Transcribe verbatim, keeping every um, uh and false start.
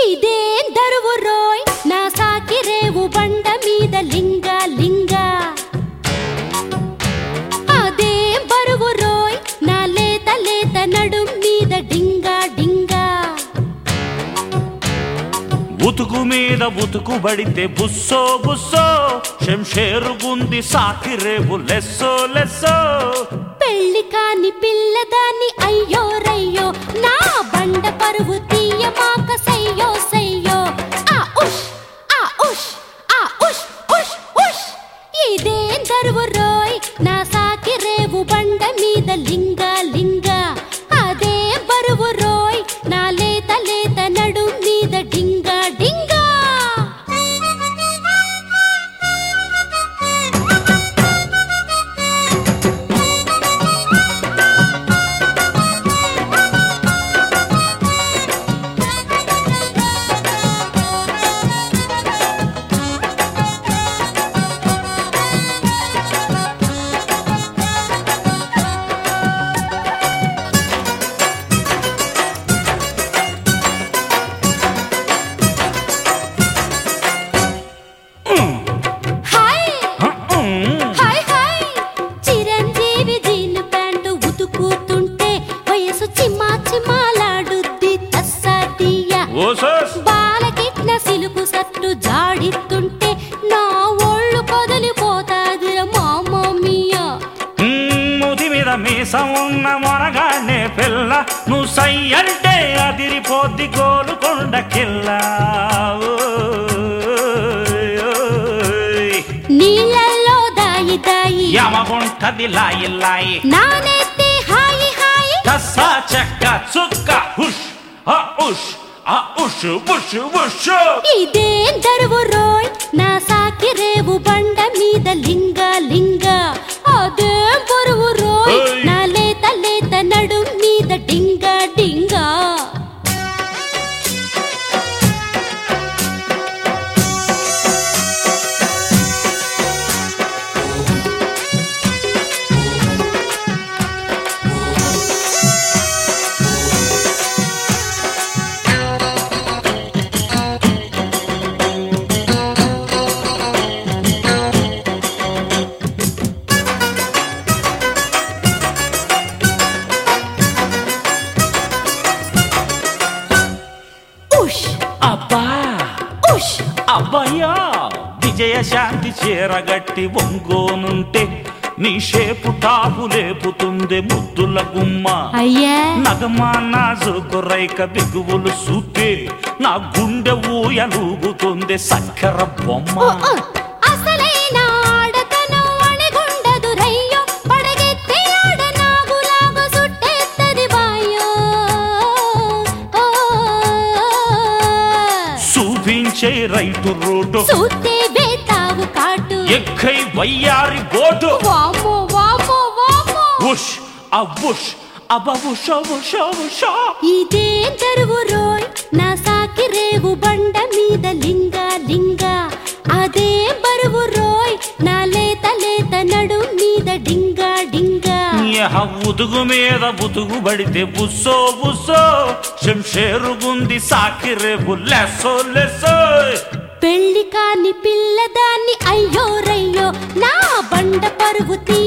ఇదేం దరువు రోయ్ నా సాకి రేవు బండ మీద లింగ లింగ అదేం బరువు రోయ్ నా లేత లేత నడుం మీద డింగ డింగ ఉతుకు మీద ఉతుకు బడితే బుస్సో బుస్సో శంషేరు గుంది సాకి రేవు లెస్సో లెస్సో పెళ్లి కాని పిల్లదాన్ని అయ్యో రయ్యో నా బండ పరువు తీయ మాక సయ్యో సయ్యో ఆ ఉష్ ఆ ఉష్ ఆ ఉష్ ఉష్ ఉష్ ఇదేం దరువు రోయ్ నా సాకి రేవు బండ మీద లింగ లింగ అదే బరువు రోయ్ నా లేత లేత నడు మీద డింగ డింగ బాలకిట్ల సిలుకు సట్టు జాడిస్తుంటే నా ఒళ్ళు కదిలిపోతాదిర మామమియా ముది మీద మీసం ఉన్న మొనగానే పిల్ల నువ్వు సై అంటే అదిరిపోద్ది గోలుకొండ కిల్ల నీళ్ళల్లో దాయి దాయి యమగుంటది లాయి లాయి నానెత్తి హాయి హాయి కస్సా చెక్క చుక్క హుష్ ఆ ఉష్ ఆ ఉష్ ఉష్ ఉష్ ఇదేం దరువు రోయ్ నా సాకి రేవు బండ మీద లింగ లింగ అదేం బరువు రోయ్ నా లేత లేత నడు మీద డింగ డింగ అబ్బా ఉష్ అబ్బయ్యా విజయశాంతి చీరగట్టి ఒంగోనుంటే నీ షేపు టాపు లేపుతుంది ముద్దుల గుమ్మ అయ్యా నగమా నాజుకు రైక బిగువులు సూతే నా గుండె ఊయలూగుతుంది సక్కర బొమ్మ అసలైన ఆడతనం అణిగుండదు రయ్యో పడగెత్తి ఆడ నాగులాగు సుట్టెత్తది బాయో చూపించే రైతు రోడ్డు సూతే బేతావు కాటు ఎక్కై వయ్యారి బోటు వామో వామో వామో ఉష్ అవ్వుష్ అబ్బ ఉష ఉష ఉష ఇదే దరువు రోయ్ నా సాకి రేవు బండ మీద లింగ లింగ అదే బరువు రోయ్ నా లేత లేత నడు మీద డింగ డింగ ఉతుగు మీద ఉతుగు పడితే బుస్సో బుస్సో శంషేరు గుంది సాకి రేపు లెస్సో లెస్సో పెళ్లి కాని పిల్లదాన్ని అయ్యో రయ్యో నా బండ పరువు తీ